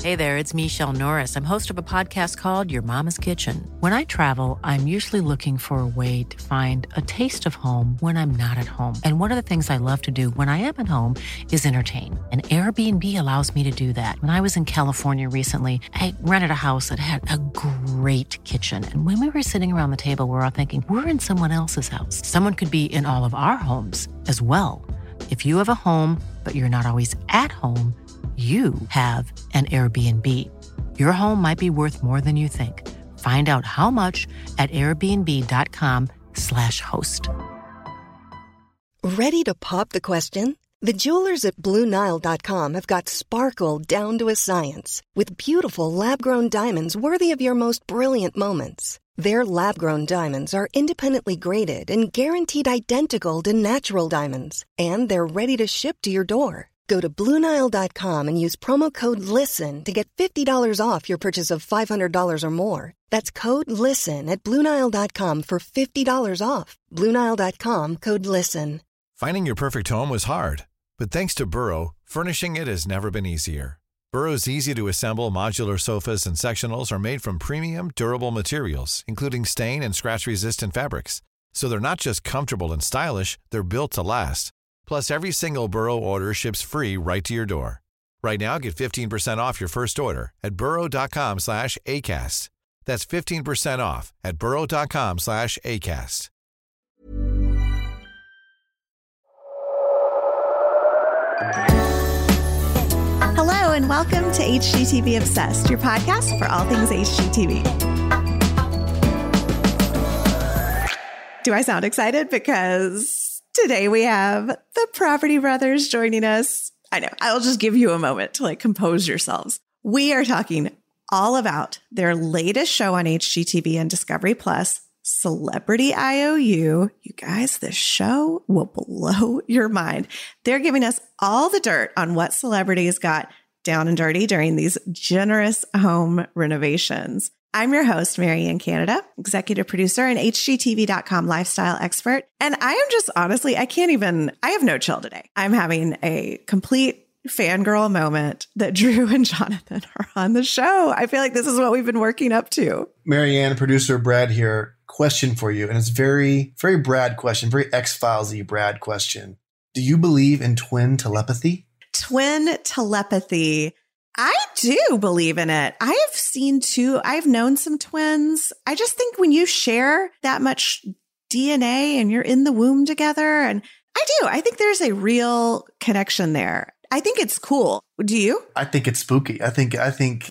Hey there, it's Michelle Norris. I'm host of a podcast called Your Mama's Kitchen. When I travel, I'm usually looking for a way to find a taste of home when I'm not at home. And one of the things I love to do when I am at home is entertain. And Airbnb allows me to do that. When I was in California recently, I rented a house that had a great kitchen. And when we were sitting around the table, we were all thinking, we're in someone else's house. Someone could be in all of our homes as well. If you have a home, but you're not always at home, you have an Airbnb. Your home might be worth more than you think. Find out how much at airbnb.com/host. Ready to pop the question? The jewelers at BlueNile.com have got sparkle down to a science with beautiful lab-grown diamonds worthy of your most brilliant moments. Their lab-grown diamonds are independently graded and guaranteed identical to natural diamonds, and they're ready to ship to your door. Go to BlueNile.com and use promo code LISTEN to get $50 off your purchase of $500 or more. That's code LISTEN at BlueNile.com for $50 off. BlueNile.com, code LISTEN. Finding your perfect home was hard, but thanks to Burrow, furnishing it has never been easier. Burrow's easy-to-assemble modular sofas and sectionals are made from premium, durable materials, including stain and scratch-resistant fabrics. So they're not just comfortable and stylish, they're built to last. Plus, every single Burrow order ships free right to your door. Right now, get 15% off your first order at burrow.com/ACAST. That's 15% off at burrow.com/ACAST. Hello, and welcome to HGTV Obsessed, your podcast for all things HGTV. Do I sound excited? Because today we have the Property Brothers joining us. I know, I'll just give you a moment to compose yourselves. We are talking all about their latest show on HGTV and Discovery Plus, Celebrity IOU. You guys, this show will blow your mind. They're giving us all the dirt on what celebrities got down and dirty during these generous home renovations. I'm your host, Marianne Canada, executive producer and HGTV.com lifestyle expert. And I am just honestly, I have no chill today. I'm having a complete fangirl moment that Drew and Jonathan are on the show. I feel like this is what we've been working up to. Marianne, producer Brad here. Question for you. And it's very, very Brad question, very X-Files-y Brad question. Do you believe in twin telepathy? Twin telepathy. I do believe in it. I have seen I've known some twins. I just think when you share that much DNA and you're in the womb together, and I think there's a real connection there. I think it's cool. Do you? I think it's spooky. I think.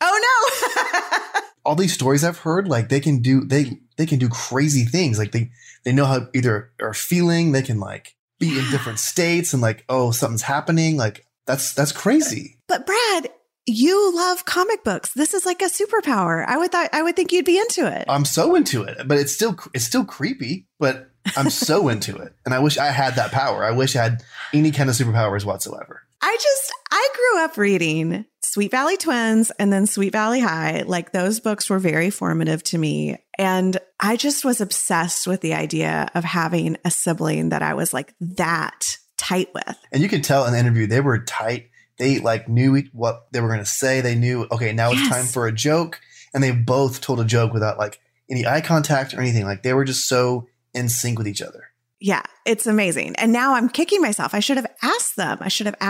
Oh no. All these stories I've heard, they can do crazy things. They know how either are feeling, they can be in different states and something's happening. That's crazy. But Brad, you love comic books. This is like a superpower. I would think you'd be into it. I'm so into it, but it's still creepy, but I'm so into it. And I wish I had that power. I wish I had any kind of superpowers whatsoever. I grew up reading Sweet Valley Twins and then Sweet Valley High. Those books were very formative to me. And I just was obsessed with the idea of having a sibling that I was that tight with. And you could tell in the interview, they were tight. They knew what they were going to say. They knew, okay, now it's time for a joke. And they both told a joke without any eye contact or anything. They were just so in sync with each other. Yeah, it's amazing. And now I'm kicking myself. I should have asked them.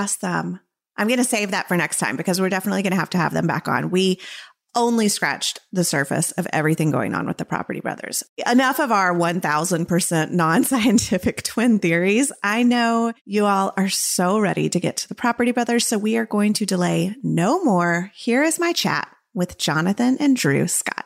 I'm going to save that for next time because we're definitely going to have them back on. We only scratched the surface of everything going on with the Property Brothers. Enough of our 1000% non-scientific twin theories. I know you all are so ready to get to the Property Brothers, so we are going to delay no more. Here is my chat with Jonathan and Drew Scott.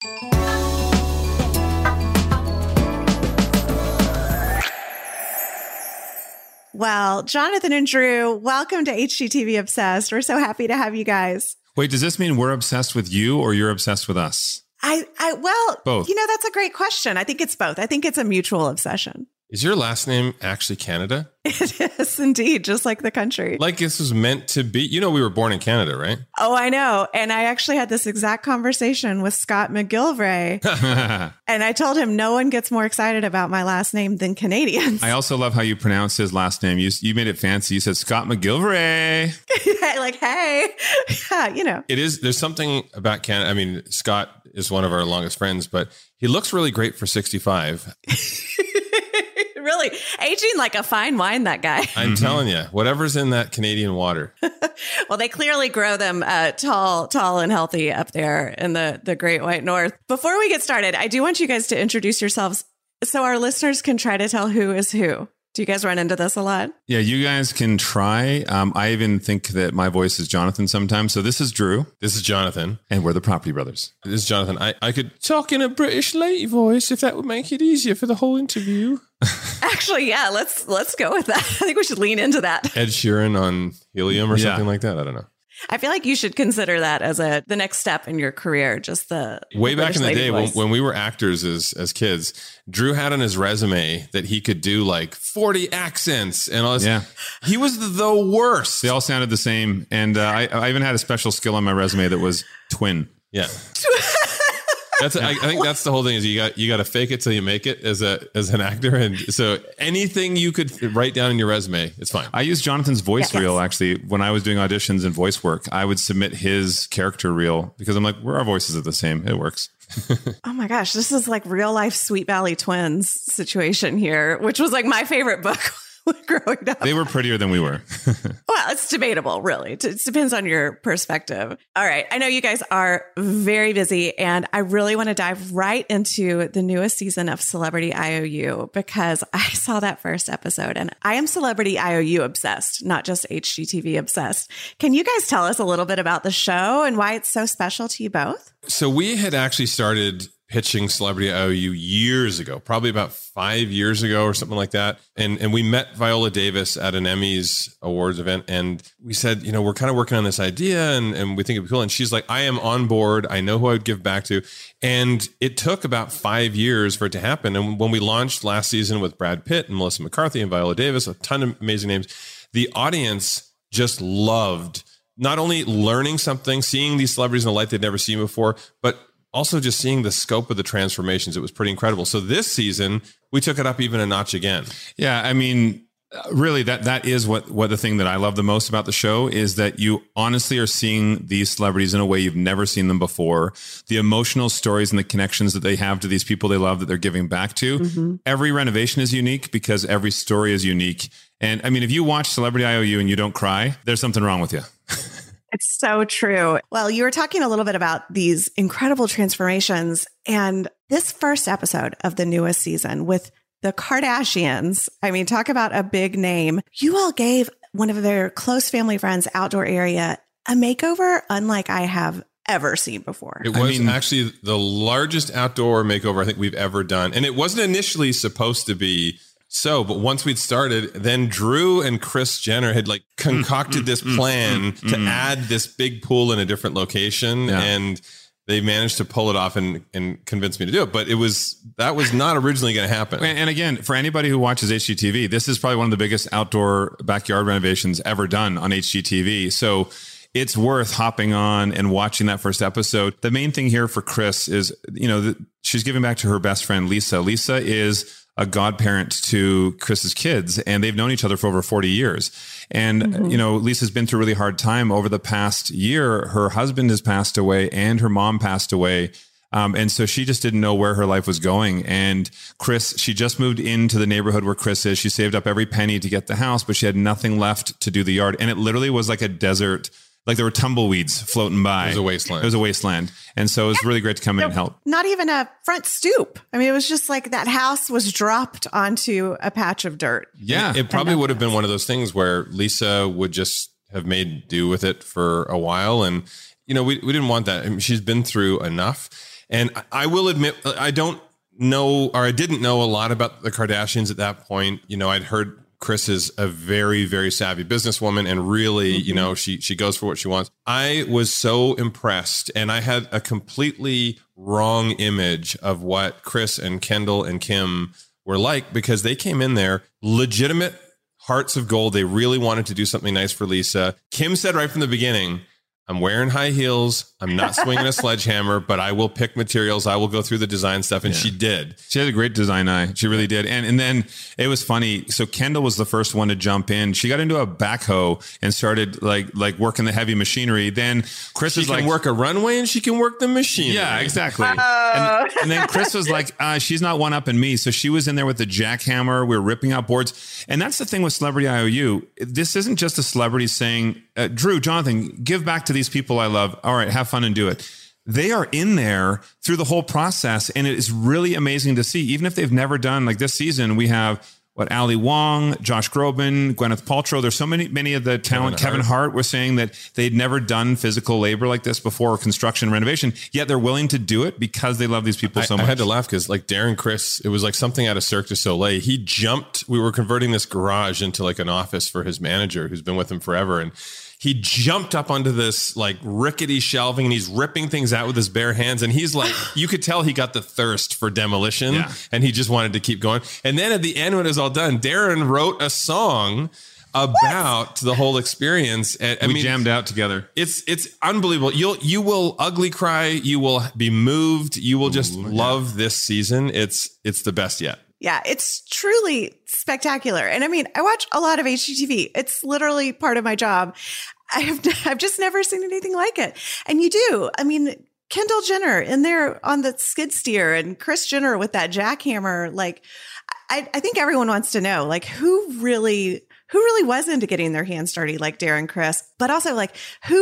Well, Jonathan and Drew, welcome to HGTV Obsessed. We're so happy to have you guys. Wait, does this mean we're obsessed with you or you're obsessed with us? Well, both. That's a great question. I think it's both. I think it's a mutual obsession. Is your last name actually Canada? It is indeed, just like the country. Like this was meant to be. You know, we were born in Canada, right? Oh, I know. And I actually had this exact conversation with Scott McGilvray. And I told him no one gets more excited about my last name than Canadians. I also love how you pronounce his last name. You made it fancy. You said Scott McGilvray. Like, hey, yeah, you know. It is. There's something about Canada. I mean, Scott is one of our longest friends, but he looks really great for 65. Really aging like a fine wine, that guy. I'm telling you, whatever's in that Canadian water. Well, they clearly grow them tall and healthy up there in the Great White North. Before we get started, I do want you guys to introduce yourselves so our listeners can try to tell who is who. Do you guys run into this a lot? Yeah, you guys can try. I even think that my voice is Jonathan sometimes. So this is Drew. This is Jonathan. And we're the Property Brothers. This is Jonathan. I could talk in a British lady voice if that would make it easier for the whole interview. Actually, yeah, let's go with that. I think we should lean into that. Ed Sheeran on helium or something like that. I don't know. I feel like you should consider that as the next step in your career. Just the way back in the day when we were actors as kids, Drew had on his resume that he could do like 40 accents and all this. Yeah. He was the worst. They all sounded the same. And I even had a special skill on my resume that was twin. Yeah. I think that's the whole thing is you got to fake it till you make it as an actor. And so anything you could write down in your resume, it's fine. I used Jonathan's voice reel actually when I was doing auditions and voice work. I would submit his character reel because I'm like, our voices are the same. It works. Oh my gosh, this is like real life Sweet Valley Twins situation here, which was like my favorite book. Growing up. They were prettier than we were. Well, it's debatable, really. It depends on your perspective. All right. I know you guys are very busy, and I really want to dive right into the newest season of Celebrity IOU because I saw that first episode, and I am Celebrity IOU obsessed, not just HGTV obsessed. Can you guys tell us a little bit about the show and why it's so special to you both? So we had actually started pitching Celebrity IOU years ago, probably about 5 years ago or something like that. And we met Viola Davis at an Emmys awards event. And we said, we're kind of working on this idea and we think it'd be cool. And she's like, I am on board. I know who I would give back to. And it took about 5 years for it to happen. And when we launched last season with Brad Pitt and Melissa McCarthy and Viola Davis, a ton of amazing names, the audience just loved not only learning something, seeing these celebrities in a light they'd never seen before, but also just seeing the scope of the transformations. It was pretty incredible. So this season, we took it up even a notch again. Yeah, I mean, really, that is what the thing that I love the most about the show is that you honestly are seeing these celebrities in a way you've never seen them before. The emotional stories and the connections that they have to these people they love that they're giving back to. Mm-hmm. Every renovation is unique because every story is unique. And I mean, if you watch Celebrity IOU and you don't cry, there's something wrong with you. It's so true. Well, you were talking a little bit about these incredible transformations and this first episode of the newest season with the Kardashians. I mean, talk about a big name. You all gave one of their close family friends' outdoor area a makeover unlike I have ever seen before. It was actually the largest outdoor makeover I think we've ever done. And it wasn't initially supposed to be so, but once we'd started, then Drew and Kris Jenner had like concocted this plan to add this big pool in a different location. Yeah. And they managed to pull it off and convince me to do it. But that was not originally going to happen. And again, for anybody who watches HGTV, this is probably one of the biggest outdoor backyard renovations ever done on HGTV. So it's worth hopping on and watching that first episode. The main thing here for Kris is, she's giving back to her best friend, Lisa. Lisa is a godparent to Kris's kids, and they've known each other for over 40 years. And, Lisa's been through a really hard time over the past year. Her husband has passed away and her mom passed away. And so she just didn't know where her life was going. And Kris, she just moved into the neighborhood where Kris is. She saved up every penny to get the house, but she had nothing left to do the yard. And it literally was like a desert. Like there were tumbleweeds floating by. It was a wasteland. And so it was really great to come in and help. Not even a front stoop. I mean, it was just like that house was dropped onto a patch of dirt. Yeah. It probably would have been one of those things where Lisa would just have made do with it for a while. And, we didn't want that. I mean, she's been through enough. And I will admit, I didn't know a lot about the Kardashians at that point. I'd heard Kris is a very, very savvy businesswoman and really, she goes for what she wants. I was so impressed and I had a completely wrong image of what Kris and Kendall and Kim were like, because they came in there legitimate hearts of gold. They really wanted to do something nice for Lisa. Kim said right from the beginning, I'm wearing high heels. I'm not swinging a sledgehammer, but I will pick materials. I will go through the design stuff. And she did. She had a great design eye. She really did. And then it was funny. So Kendall was the first one to jump in. She got into a backhoe and started like working the heavy machinery. Then Chris She can work a runway and she can work the machinery. Yeah, exactly. And then Chris was like, she's not one up in me. So she was in there with the jackhammer. We were ripping out boards. And that's the thing with Celebrity IOU. This isn't just a celebrity saying, Drew, Jonathan, give back to these people I love. All right, have fun and do it. They are in there through the whole process. And it is really amazing to see, even if they've never done, like this season, we have Ali Wong, Josh Groban, Gwyneth Paltrow. There's so many of the talent. Kevin Hart was saying that they'd never done physical labor like this before, or construction renovation, yet they're willing to do it because they love these people so much. I had to laugh because like Darren Criss, it was like something out of Cirque du Soleil. He jumped. We were converting this garage into like an office for his manager who's been with him forever. And he jumped up onto this like rickety shelving and he's ripping things out with his bare hands. And he's like, you could tell he got the thirst for demolition and he just wanted to keep going. And then at the end, when it was all done, Darren wrote a song about the whole experience. And we jammed out together. It's unbelievable. You will ugly cry. You will be moved. You will just love this season. It's the best yet. Yeah, it's truly spectacular. And I mean, I watch a lot of HGTV. It's literally part of my job. I've just never seen anything like it. And you do. I mean, Kendall Jenner in there on the skid steer and Kris Jenner with that jackhammer. Like, I think everyone wants to know, like, who really was into getting their hands dirty, like Darren Criss, but also like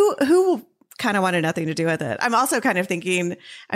who kind of wanted nothing to do with it. I'm also kind of thinking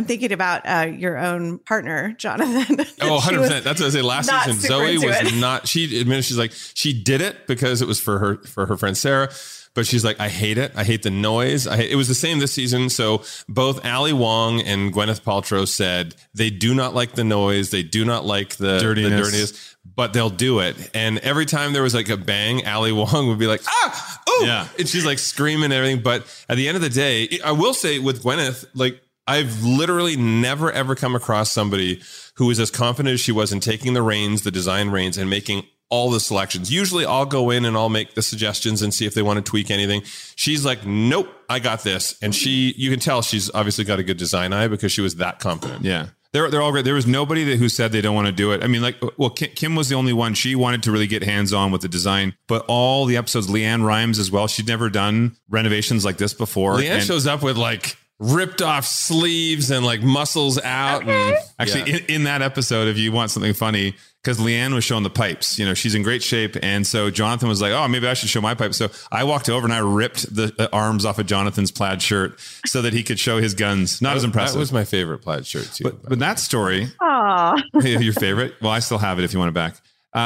about your own partner, Jonathan. Oh, 100%. That's what I say. Last season, Zoe was not, she admitted, she's like, she did it because it was for her friend Sarah, but she's like, I hate it. I hate the noise. It was the same this season. So both Ali Wong and Gwyneth Paltrow said they do not like the noise. They do not like the dirtiness. But they'll do it. And every time there was like a bang, Ali Wong would be like, oh, yeah. And she's like screaming and everything. But at the end of the day, I will say with Gwyneth, like I've literally never, ever come across somebody who was as confident as she was in taking the reins, the design reins, and making all the selections. Usually I'll go in and I'll make the suggestions and see if they want to tweak anything. She's like, nope, I got this. And you can tell she's obviously got a good design eye because she was that confident. Yeah. They're all great. There was nobody who said they don't want to do it. I mean, like, well, Kim was the only one. She wanted to really get hands-on with the design. But all the episodes, Leanne Rimes as well. She'd never done renovations like this before. Leanne shows up with like ripped off sleeves and like muscles out. Okay. And actually, in that episode, if you want something funny, because Leanne was showing the pipes, she's in great shape. And so Jonathan was like, oh, maybe I should show my pipes. So I walked over and I ripped the arms off of Jonathan's plaid shirt so that he could show his guns. Not as impressive. That was my favorite plaid shirt too. But that story, Aww. Your favorite? Well, I still have it if you want it back.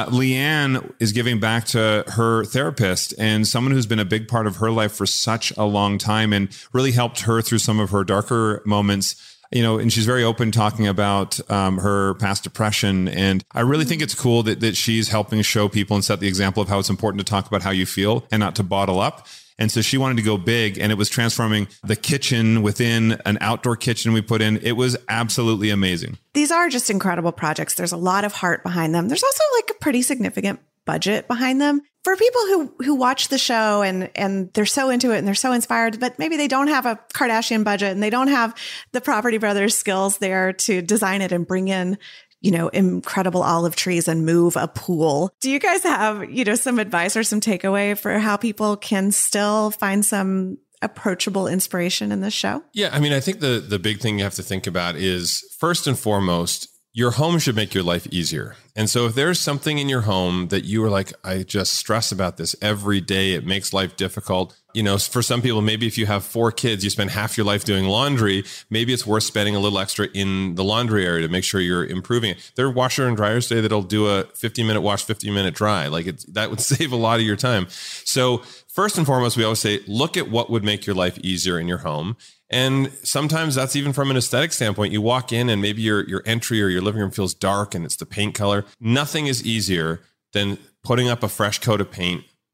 Leanne is giving back to her therapist and someone who's been a big part of her life for such a long time and really helped her through some of her darker moments. And she's very open talking about her past depression. And I really think it's cool that she's helping show people and set the example of how it's important to talk about how you feel and not to bottle up. And so she wanted to go big, and it was transforming the kitchen within an outdoor kitchen we put in. It was absolutely amazing. These are just incredible projects. There's a lot of heart behind them. There's also like a pretty significant budget behind them. For people who watch the show and they're so into it and they're so inspired, but maybe they don't have a Kardashian budget and they don't have the Property Brothers skills there to design it and bring in, incredible olive trees and move a pool. Do you guys have, some advice or some takeaway for how people can still find some approachable inspiration in this show? Yeah. I mean, I think the big thing you have to think about is first and foremost, your home should make your life easier. And so if there's something in your home that you are like, I just stress about this every day, it makes life difficult. For some people, maybe if you have 4 kids, you spend half your life doing laundry. Maybe it's worth spending a little extra in the laundry area to make sure you're improving it. There are washer and dryers today that'll do a 15-minute wash, 15-minute dry. Like that would save a lot of your time. So first and foremost, we always say, look at what would make your life easier in your home. And sometimes that's even from an aesthetic standpoint. You walk in and maybe your entry or your living room feels dark and it's the paint color. Nothing is easier than putting up a fresh coat of paint,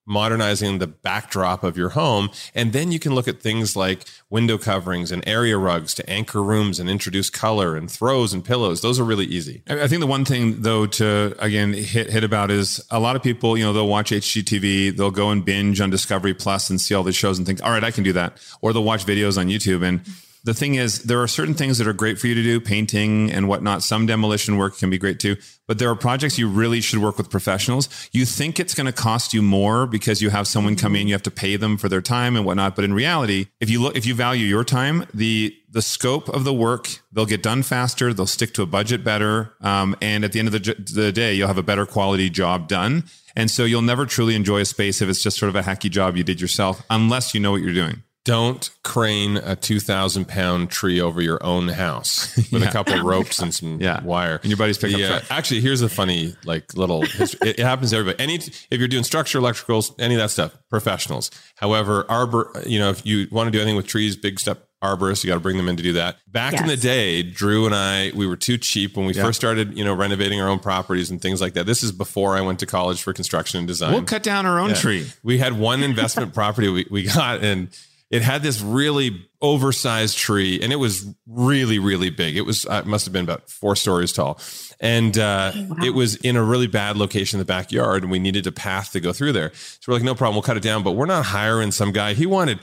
modernizing the backdrop of your home. And then you can look at things like window coverings and area rugs to anchor rooms and introduce color and throws and pillows. Those are really easy. I think the one thing though to again hit about is a lot of people, they'll watch HGTV, they'll go and binge on Discovery Plus and see all the shows and think, all right, I can do that. Or they'll watch videos on YouTube. And the thing is, there are certain things that are great for you to do, painting and whatnot. Some demolition work can be great too, but there are projects you really should work with professionals. You think it's going to cost you more because you have someone come in, you have to pay them for their time and whatnot. But in reality, if you value your time, the scope of the work, they'll get done faster, they'll stick to a budget better. And at the end of the day, you'll have a better quality job done. And so you'll never truly enjoy a space if it's just sort of a hacky job you did yourself, unless you know what you're doing. Don't crane a 2,000-pound tree over your own house with a couple ropes and some wire. And your buddy's pickup truck. Actually, here's a funny little history. It happens to everybody. If you're doing structure, electricals, any of that stuff, professionals. However, if you want to do anything with trees, big step arborists, you got to bring them in to do that. Back in the day, Drew and I, we were too cheap when we first started, renovating our own properties and things like that. This is before I went to college for construction and design. We'll cut down our own tree. We had one investment property we got, and it had this really oversized tree, and it was really, really big. It was, it must have been about 4 stories tall. And it was in a really bad location in the backyard, and we needed a path to go through there. So we're like, no problem, we'll cut it down, but we're not hiring some guy. He wanted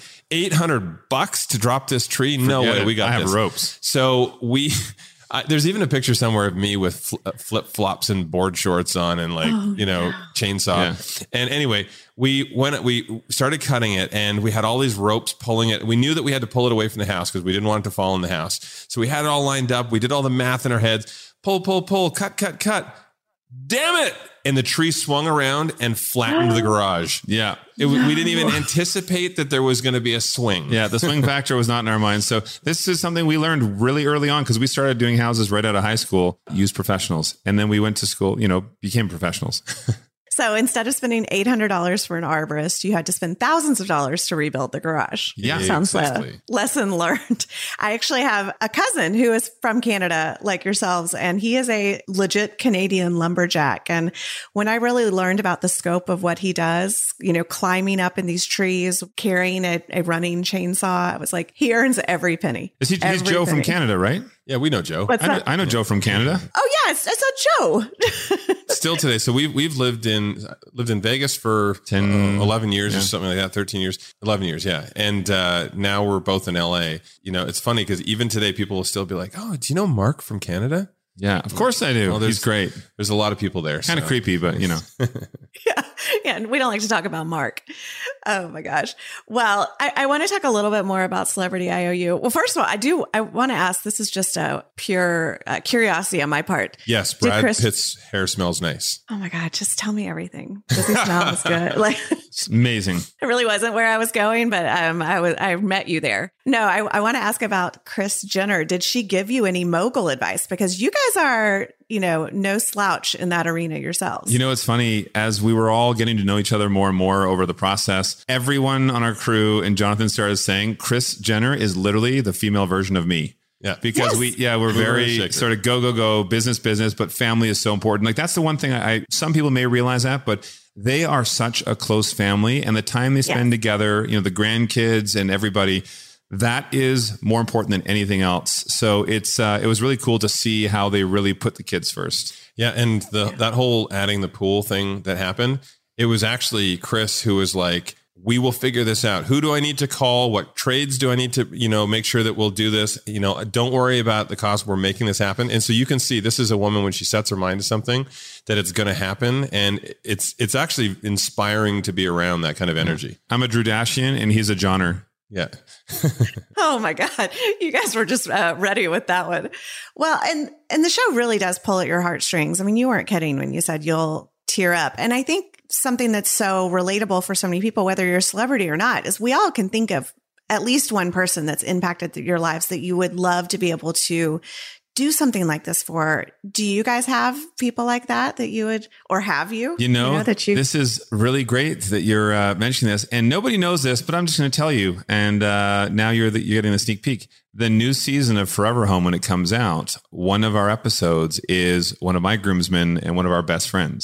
$800 to drop this tree. No way, we got this. I have ropes. So there's even a picture somewhere of me with flip flops and board shorts on and chainsaw. Yeah. And anyway, we started cutting it, and we had all these ropes pulling it. We knew that we had to pull it away from the house because we didn't want it to fall in the house. So we had it all lined up. We did all the math in our heads. Pull, cut. Damn it. And the tree swung around and flattened the garage. Yeah. We didn't even anticipate that there was going to be a swing. Yeah. The swing factor was not in our minds. So this is something we learned really early on, because we started doing houses right out of high school, used professionals. And then we went to school, became professionals. So instead of spending $800 for an arborist, you had to spend thousands of dollars to rebuild the garage. Yeah, sounds like a lesson learned. I actually have a cousin who is from Canada, like yourselves, and he is a legit Canadian lumberjack. And when I really learned about the scope of what he does, climbing up in these trees, carrying a running chainsaw, I was like, he earns every penny. He's Joe from Canada, right? Yeah, we know Joe. I know Joe from Canada. Oh yeah, it's a Joe. Still today. So we've lived in Vegas for 11 years or something like that. 13 years, 11 years. Yeah. And now we're both in LA. It's funny because even today people will still be like, oh, do you know Mark from Canada? Yeah, of course I do. Well, he's great. There's a lot of people there. Kind of creepy, but Yeah. And we don't like to talk about Mark. Oh my gosh. Well, I want to talk a little bit more about Celebrity IOU. Well, first of all, I want to ask, this is just a pure curiosity on my part. Yes. Brad Pitt's hair smells nice. Oh my God. Just tell me everything. Does he smell as good? It's amazing. It really wasn't where I was going, but I met you there. No, I want to ask about Kris Jenner. Did she give you any mogul advice? Because you guys are, no slouch in that arena yourselves. It's funny, as we were all getting to know each other more and more over the process, everyone on our crew and Jonathan started saying, Kris Jenner is literally the female version of me. Yeah. Because we're very sort of go, business, but family is so important. Like, that's the one thing some people may realize that, but they are such a close family, and the time they spend together, the grandkids and everybody, that is more important than anything else. So it was really cool to see how they really put the kids first. Yeah. And that whole adding the pool thing that happened, it was actually Kris who was like, we will figure this out. Who do I need to call? What trades do I need to, make sure that we'll do this? Don't worry about the cost. We're making this happen. And so you can see this is a woman, when she sets her mind to something, that it's going to happen. And it's actually inspiring to be around that kind of energy. I'm a Drew Dashian and he's a Johnner. Yeah. Oh my God. You guys were just ready with that one. Well, and the show really does pull at your heartstrings. I mean, you weren't kidding when you said you'll tear up. And I think something that's so relatable for so many people, whether you're a celebrity or not, is we all can think of at least one person that's impacted your lives that you would love to be able to do something like this for. Do you guys have people like that you would, or have you? This is really great that you're mentioning this, and nobody knows this, but I'm just going to tell you. And now you're getting the sneak peek. The new season of Forever Home, when it comes out, one of our episodes is one of my groomsmen and one of our best friends.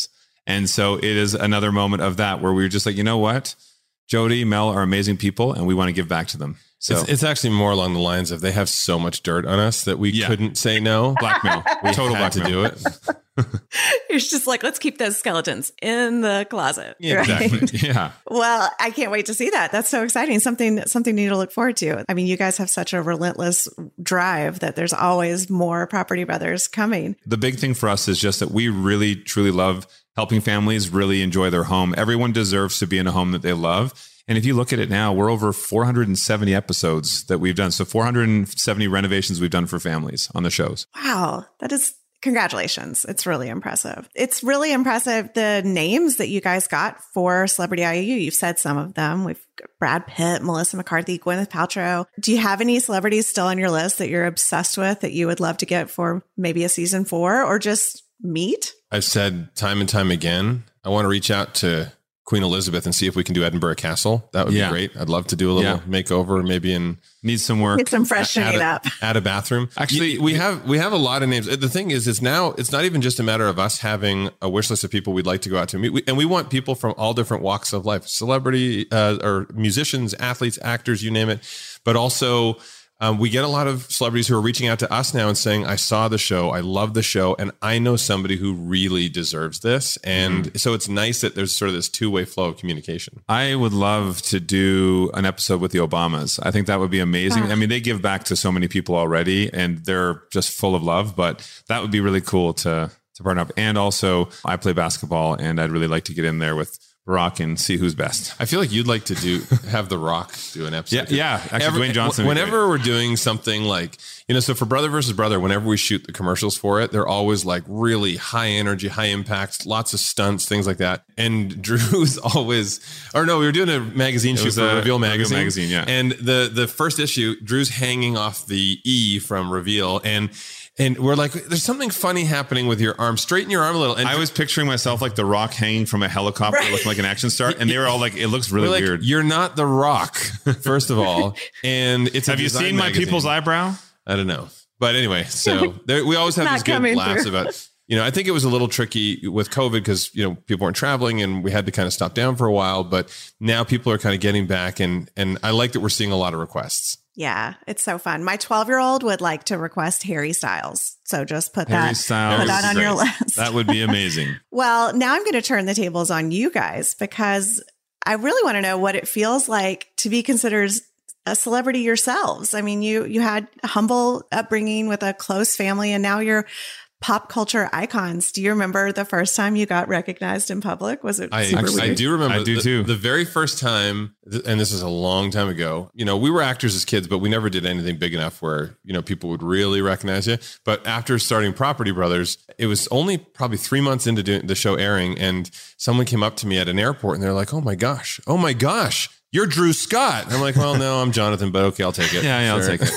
And so it is another moment of that where we were just like, you know what? Jody, Mel are amazing people and we want to give back to them. So it's actually more along the lines of they have so much dirt on us that we couldn't say no. Blackmail. We Total had to blackmail. do it. It's just like, let's keep those skeletons in the closet. Yeah, right? exactly. Yeah. Well, I can't wait to see that. That's so exciting. Something new to look forward to. I mean, you guys have such a relentless drive that there's always more Property Brothers coming. The big thing for us is just that we really, truly love helping families really enjoy their home. Everyone deserves to be in a home that they love. And if you look at it now, we're over 470 episodes that we've done. So 470 renovations we've done for families on the shows. Wow. That is, congratulations. It's really impressive. It's really impressive the names that you guys got for Celebrity IOU. You've said some of them. We've got Brad Pitt, Melissa McCarthy, Gwyneth Paltrow. Do you have any celebrities still on your list that you're obsessed with that you would love to get for maybe a season 4 or just meet? I've said time and time again, I want to reach out to Queen Elizabeth and see if we can do Edinburgh Castle. That would be great. I'd love to do a little makeover, maybe Need some work. Get some freshening up. Add a bathroom. Actually, we have a lot of names. The thing is, it's not even just a matter of us having a wish list of people we'd like to go out to meet. And we want people from all different walks of life, celebrity or musicians, athletes, actors, you name it. But also, we get a lot of celebrities who are reaching out to us now and saying, I saw the show, I love the show, and I know somebody who really deserves this. And so it's nice that there's sort of this two-way flow of communication. I would love to do an episode with the Obamas. I think that would be amazing. I mean, they give back to so many people already and they're just full of love, but that would be really cool to partner up. And also, I play basketball and I'd really like to get in there with Rock and see who's best. I feel like you'd like to have The Rock do an episode. Yeah. Actually, Dwayne Johnson. Whenever we're doing something like, so for Brother versus Brother, whenever we shoot the commercials for it, they're always like really high energy, high impact, lots of stunts, things like that. And Drew's always, we were doing a magazine shoot for Reveal magazine. Yeah. And the first issue, Drew's hanging off the E from Reveal, and we're like, there's something funny happening with your arm. Straighten your arm a little. And I was picturing myself like The Rock hanging from a helicopter looking like an action star. And they were all like, it looks really weird. You're not The Rock, first of all. And it's Have you seen My People's Eyebrow? I don't know. But anyway, so we always have these good laughs about, I think it was a little tricky with COVID because, people weren't traveling and we had to kind of stop down for a while. But now people are kind of getting back. And I like that we're seeing a lot of requests. Yeah, it's so fun. My 12-year-old would like to request Harry Styles. So just put that on your list. That would be amazing. Well, now I'm going to turn the tables on you guys because I really want to know what it feels like to be considered a celebrity yourselves. I mean, you had a humble upbringing with a close family and now you're pop culture icons. Do you remember the first time you got recognized in public? Was it super weird? I do remember. I do too. The very first time, and this is a long time ago, we were actors as kids, but we never did anything big enough where, people would really recognize you. But after starting Property Brothers, it was only probably 3 months into the show airing. And someone came up to me at an airport and they're like, oh my gosh, you're Drew Scott. And I'm like, well, no, I'm Jonathan, but okay, I'll take it. Yeah, I'll take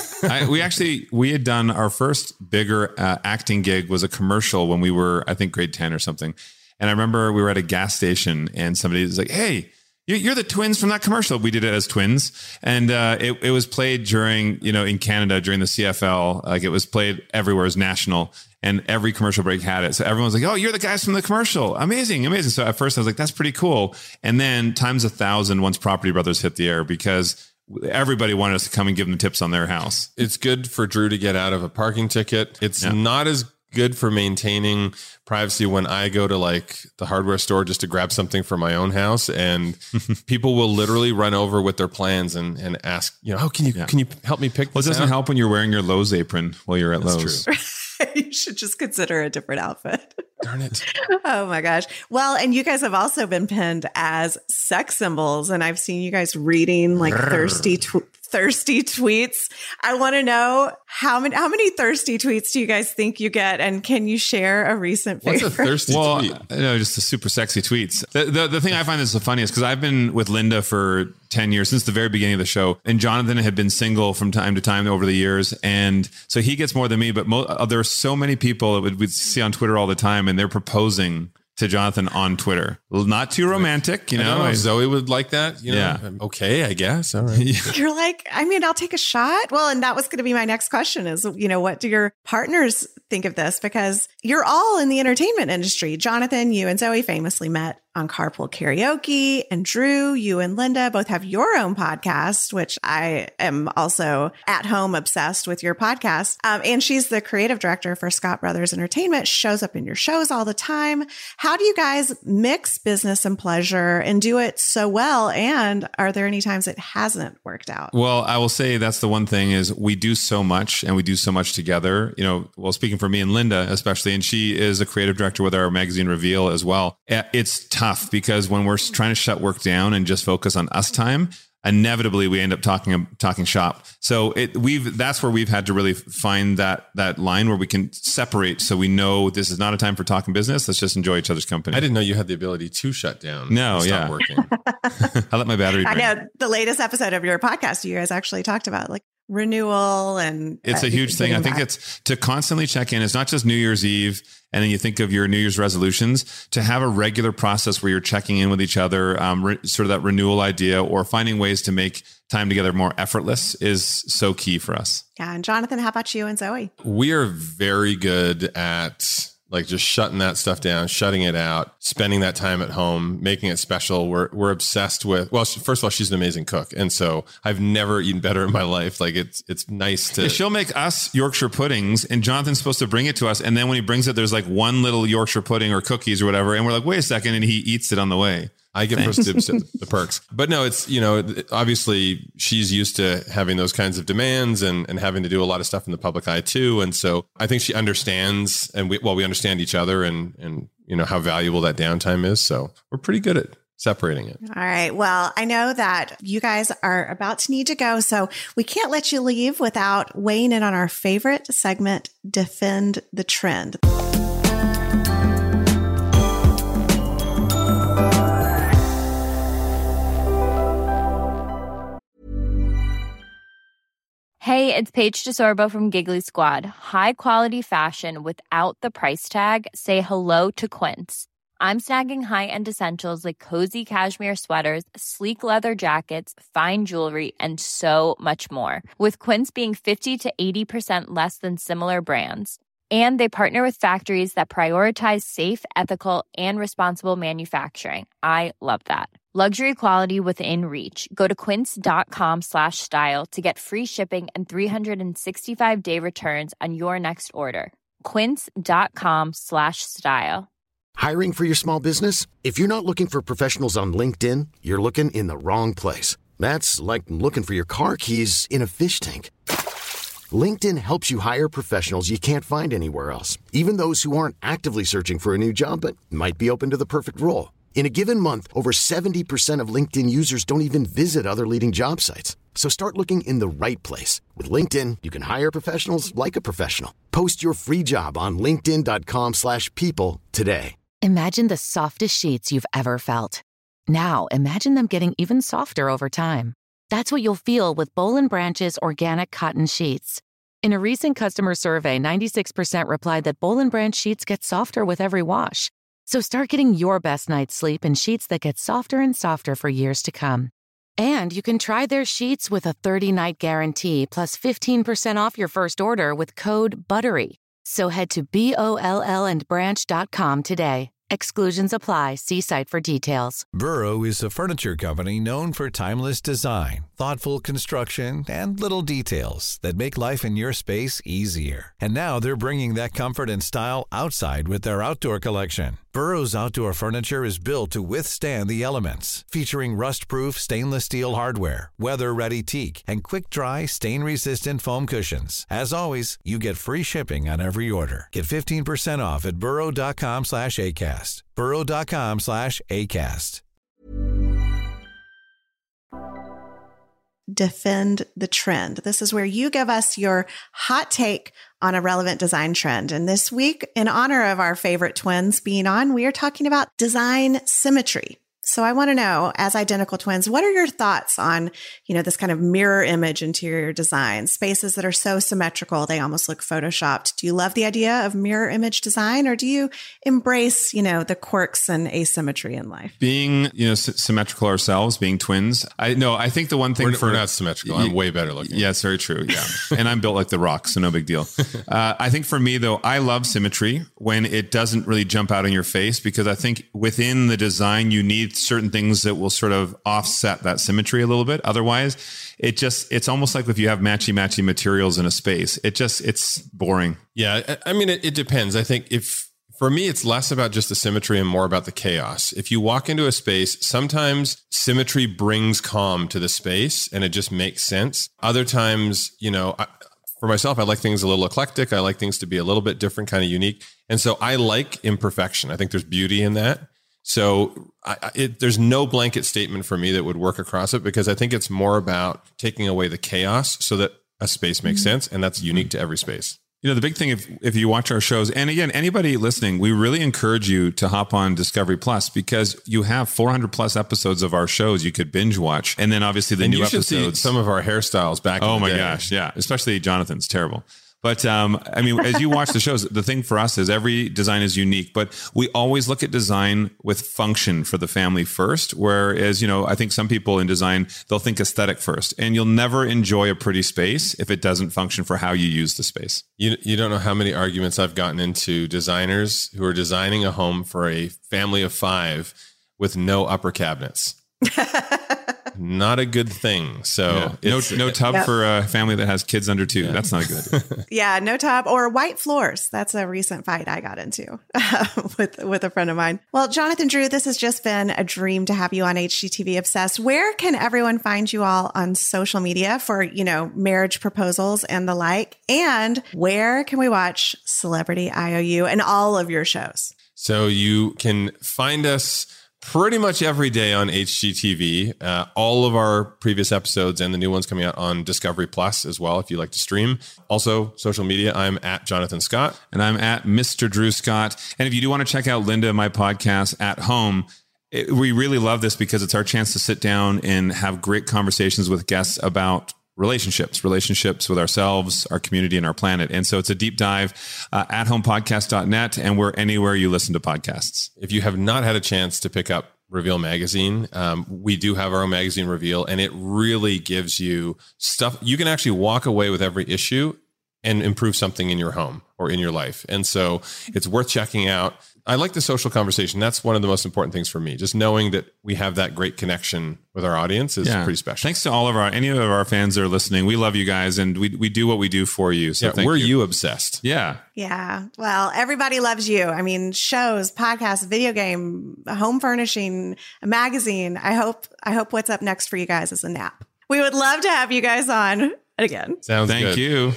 it. We had done our first bigger acting gig was a commercial when we were, I think, grade 10 or something. And I remember we were at a gas station and somebody was like, hey, you're the twins from that commercial. We did it as twins. And it was played during, in Canada during the CFL. Like it was played everywhere as national. And every commercial break had it. So everyone's like, oh, you're the guys from the commercial. Amazing. So at first I was like, that's pretty cool. And then times 1,000 once Property Brothers hit the air because everybody wanted us to come and give them tips on their house. It's good for Drew to get out of a parking ticket. It's not as good for maintaining privacy when I go to like the hardware store just to grab something for my own house, and people will literally run over with their plans and ask, how can you help me pick? Well, it doesn't help when you're wearing your Lowe's apron while you're at Lowe's. True. You should just consider a different outfit. Darn it. Oh my gosh. Well, and you guys have also been pinned as sex symbols, and I've seen you guys reading like thirsty tweets. I want to know how many thirsty tweets do you guys think you get, and can you share a recent favorite? What's a thirsty tweet? Just the super sexy tweets. The thing I find is the funniest because I've been with Linda for 10 years since the very beginning of the show, and Jonathan had been single from time to time over the years, and so he gets more than me. But there are so many people that we'd see on Twitter all the time, and they're proposing to Jonathan on Twitter. Not too romantic, you know. I don't know if Zoe would like that. You know? Yeah. Okay, I guess. All right. You're like, I mean, I'll take a shot. Well, and that was going to be my next question is, you know, what do your partners think of this? Because you're all in the entertainment industry. Jonathan, you and Zoe famously met on Carpool Karaoke, and Drew, you and Linda both have your own podcast, which I am also at home obsessed with your podcast. And she's the creative director for Scott Brothers Entertainment, shows up in your shows all the time. How do you guys mix business and pleasure and do it so well? And are there any times it hasn't worked out? Well, I will say that's the one thing is we do so much and we do so much together. You know, well, speaking for me and Linda, especially, and she is a creative director with our magazine Reveal as well. It's tough because when we're trying to shut work down and just focus on us time, inevitably we end up talking shop. So that's where we've had to really find that line where we can separate. So we know this is not a time for talking business. Let's just enjoy each other's company. I didn't know you had the ability to shut down. No, and stop working. I let my battery drain. I know the latest episode of your podcast, you guys actually talked about like renewal and it's a huge thing. I think it's to constantly check in. It's not just New Year's Eve and then you think of your New Year's resolutions, to have a regular process where you're checking in with each other, sort of that renewal idea or finding ways to make time together more effortless is so key for us. Yeah. And Jonathan, how about you and Zoe? We are very good at like just shutting that stuff down, shutting it out, spending that time at home, making it special. We're obsessed with, well, first of all, she's an amazing cook. And so I've never eaten better in my life. Like it's nice to. Yeah, she'll make us Yorkshire puddings and Jonathan's supposed to bring it to us. And then when he brings it, there's like one little Yorkshire pudding or cookies or whatever. And we're like, wait a second. And he eats it on the way. I get first dibs at the perks. But no, it's, you know, obviously she's used to having those kinds of demands and having to do a lot of stuff in the public eye too. And so I think she understands and we understand each other and, you know, how valuable that downtime is. So we're pretty good at separating it. All right. Well, I know that you guys are about to need to go, so we can't let you leave without weighing in on our favorite segment, Defend the Trend. Hey, it's Paige DeSorbo from Giggly Squad. High quality fashion without the price tag. Say hello to Quince. I'm snagging high-end essentials like cozy cashmere sweaters, sleek leather jackets, fine jewelry, and so much more. With Quince being 50 to 80% less than similar brands. And they partner with factories that prioritize safe, ethical, and responsible manufacturing. I love that. Luxury quality within reach. Go to quince.com/style to get free shipping and 365-day returns on your next order. Quince.com/style. Hiring for your small business? If you're not looking for professionals on LinkedIn, you're looking in the wrong place. That's like looking for your car keys in a fish tank. LinkedIn helps you hire professionals you can't find anywhere else, even those who aren't actively searching for a new job but might be open to the perfect role. In a given month, over 70% of LinkedIn users don't even visit other leading job sites. So start looking in the right place. With LinkedIn, you can hire professionals like a professional. Post your free job on linkedin.com/people today. Imagine the softest sheets you've ever felt. Now, imagine them getting even softer over time. That's what you'll feel with Boll & Branch's organic cotton sheets. In a recent customer survey, 96% replied that Boll & Branch sheets get softer with every wash. So start getting your best night's sleep in sheets that get softer and softer for years to come. And you can try their sheets with a 30-night guarantee plus 15% off your first order with code BUTTERY. So head to BOLLandbranch.com today. Exclusions apply. See site for details. Burrow is a furniture company known for timeless design, thoughtful construction, and little details that make life in your space easier. And now they're bringing that comfort and style outside with their outdoor collection. Burrow's outdoor furniture is built to withstand the elements, featuring rust-proof stainless steel hardware, weather-ready teak, and quick-dry, stain-resistant foam cushions. As always, you get free shipping on every order. Get 15% off at burrow.com/ACAST. burrow.com/ACAST. Defend the Trend. This is where you give us your hot take on a relevant design trend. And this week, in honor of our favorite twins being on, we are talking about design symmetry. So I want to know, as identical twins, what are your thoughts on, this kind of mirror image interior design, spaces that are so symmetrical, they almost look photoshopped? Do you love the idea of mirror image design, or do you embrace, the quirks and asymmetry in life? Being, symmetrical ourselves, being twins. I think the one thing we're not symmetrical. I'm way better looking. Yes, very true. Yeah. And I'm built like The Rock, so no big deal. I think for me though, I love symmetry when it doesn't really jump out in your face, because I think within the design, you need certain things that will sort of offset that symmetry a little bit. Otherwise, it's almost like if you have matchy materials in a space, it's boring. Yeah. I mean, it depends. I think for me, it's less about just the symmetry and more about the chaos. If you walk into a space, sometimes symmetry brings calm to the space and it just makes sense. Other times, for myself, I like things a little eclectic. I like things to be a little bit different, kind of unique. And so I like imperfection. I think there's beauty in that. So there's no blanket statement for me that would work across it, because I think it's more about taking away the chaos so that a space makes sense. And that's unique to every space. The big thing, if you watch our shows, and again, anybody listening, we really encourage you to hop on Discovery Plus, because you have 400 plus episodes of our shows you could binge watch. And then obviously the new episodes. See some of our hairstyles back in the day. Oh my gosh. Yeah. Especially Jonathan's terrible. But as you watch the shows, the thing for us is every design is unique, but we always look at design with function for the family first. Whereas, I think some people in design, they'll think aesthetic first, and you'll never enjoy a pretty space if it doesn't function for how you use the space. You don't know how many arguments I've gotten into designers who are designing a home for a family of 5 with no upper cabinets. Not a good thing. So no tub for a family that has kids under 2. Yeah. That's not a good idea. Yeah, no tub or white floors. That's a recent fight I got into with a friend of mine. Well, Jonathan Drew, this has just been a dream to have you on HGTV Obsessed. Where can everyone find you all on social media for, marriage proposals and the like? And where can we watch Celebrity IOU and all of your shows? So you can find us pretty much every day on HGTV. All of our previous episodes and the new ones coming out on Discovery Plus as well, if you like to stream. Also, social media, I'm at Jonathan Scott. And I'm at Mr. Drew Scott. And if you do want to check out Linda, my podcast, At Home, we really love this because it's our chance to sit down and have great conversations with guests about relationships with ourselves, our community, and our planet. And so it's a deep dive at homepodcast.net, and we're anywhere you listen to podcasts. If you have not had a chance to pick up Reveal Magazine, we do have our own magazine, Reveal, and it really gives you stuff. You can actually walk away with every issue and improve something in your home or in your life. And so it's worth checking out. I like the social conversation. That's one of the most important things for me. Just knowing that we have that great connection with our audience is pretty special. Thanks to any of our fans that are listening. We love you guys, and we do what we do for you. So we're you obsessed. Yeah. Yeah. Well, everybody loves you. I mean, shows, podcasts, video game, home furnishing, a magazine. I hope what's up next for you guys is a nap. We would love to have you guys on again. Sounds good. Thank you.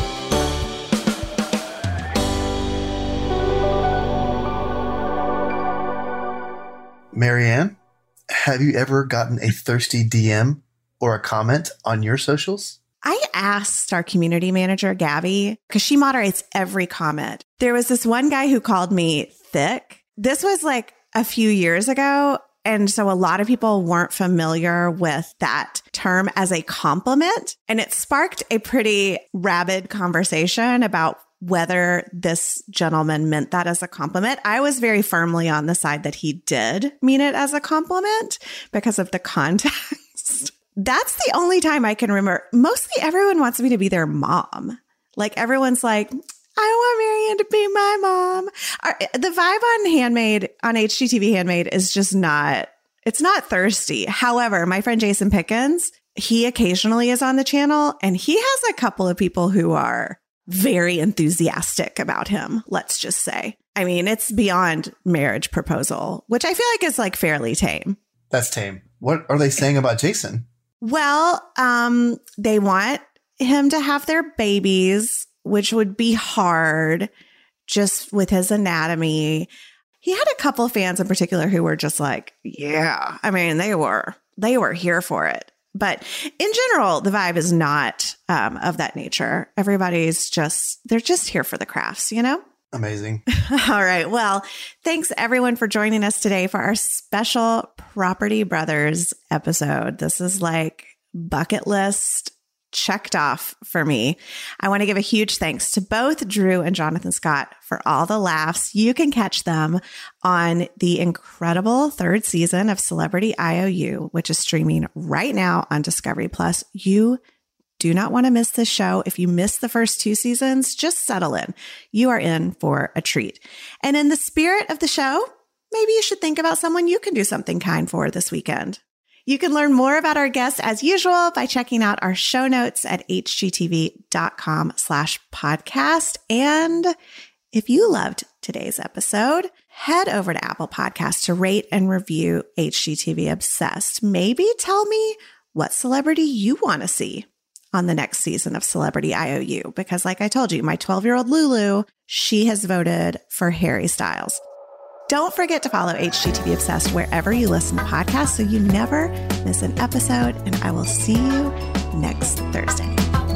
Marianne, have you ever gotten a thirsty DM or a comment on your socials? I asked our community manager, Gabby, because she moderates every comment. There was this one guy who called me thick. This was like a few years ago. And so a lot of people weren't familiar with that term as a compliment. And it sparked a pretty rabid conversation about whether this gentleman meant that as a compliment. I was very firmly on the side that he did mean it as a compliment because of the context. That's the only time I can remember. Mostly everyone wants me to be their mom. Like everyone's like, I want Marianne to be my mom. The vibe on HGTV Handmade is just it's not thirsty. However, my friend Jason Pickens, he occasionally is on the channel and he has a couple of people who are very enthusiastic about him, let's just say. I mean, it's beyond marriage proposal, which I feel like is like fairly tame. That's tame. What are they saying about Jason? Well, they want him to have their babies, which would be hard just with his anatomy. He had a couple of fans in particular who were just like, yeah, I mean, they were here for it. But in general, the vibe is not of that nature. Everybody's they're just here for the crafts, you know? Amazing. All right. Well, thanks everyone for joining us today for our special Property Brothers episode. This is like bucket list checked off for me. I want to give a huge thanks to both Drew and Jonathan Scott for all the laughs. You can catch them on the incredible third season of Celebrity IOU, which is streaming right now on Discovery Plus. You do not want to miss this show. If you missed the first 2 seasons, just settle in. You are in for a treat. And in the spirit of the show, maybe you should think about someone you can do something kind for this weekend. You can learn more about our guests as usual by checking out our show notes at hgtv.com/podcast. And if you loved today's episode, head over to Apple Podcasts to rate and review HGTV Obsessed. Maybe tell me what celebrity you want to see on the next season of Celebrity IOU. Because like I told you, my 12-year-old Lulu, she has voted for Harry Styles. Don't forget to follow HGTV Obsessed wherever you listen to podcasts so you never miss an episode. And I will see you next Thursday.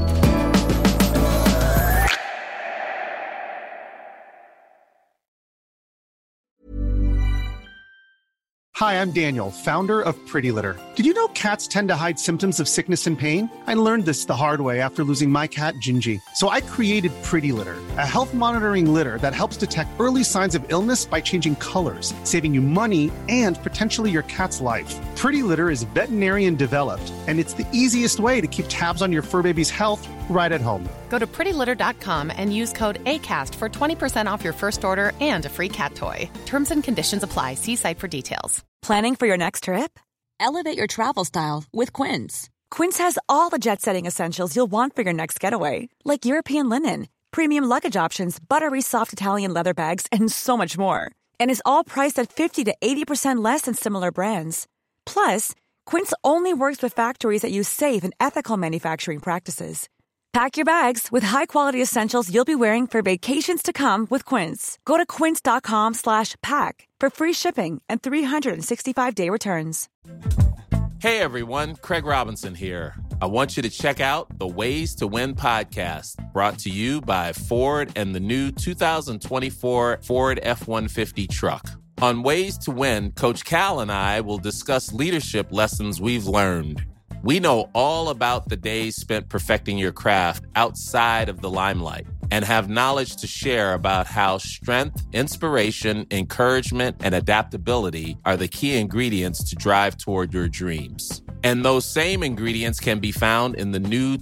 Hi, I'm Daniel, founder of Pretty Litter. Did you know cats tend to hide symptoms of sickness and pain? I learned this the hard way after losing my cat, Gingy. So I created Pretty Litter, a health monitoring litter that helps detect early signs of illness by changing colors, saving you money and potentially your cat's life. Pretty Litter is veterinarian developed, and it's the easiest way to keep tabs on your fur baby's health right at home. Go to prettylitter.com and use code ACAST for 20% off your first order and a free cat toy. Terms and conditions apply. See site for details. Planning for your next trip? Elevate your travel style with Quince. Quince has all the jet-setting essentials you'll want for your next getaway, like European linen, premium luggage options, buttery soft Italian leather bags, and so much more. And is all priced at 50 to 80% less than similar brands. Plus, Quince only works with factories that use safe and ethical manufacturing practices. Pack your bags with high-quality essentials you'll be wearing for vacations to come with Quince. Go to quince.com/pack for free shipping and 365-day returns. Hey everyone, Craig Robinson here. I want you to check out the Ways to Win podcast, brought to you by Ford and the new 2024 Ford F-150 truck. On Ways to Win, Coach Cal and I will discuss leadership lessons we've learned. We know all about the days spent perfecting your craft outside of the limelight and have knowledge to share about how strength, inspiration, encouragement, and adaptability are the key ingredients to drive toward your dreams. And those same ingredients can be found in the new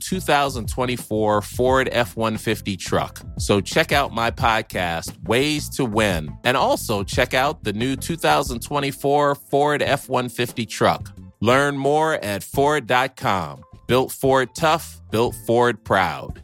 2024 Ford F-150 truck. So check out my podcast, Ways to Win, and also check out the new 2024 Ford F-150 truck. Learn more at Ford.com. Built Ford tough, built Ford proud.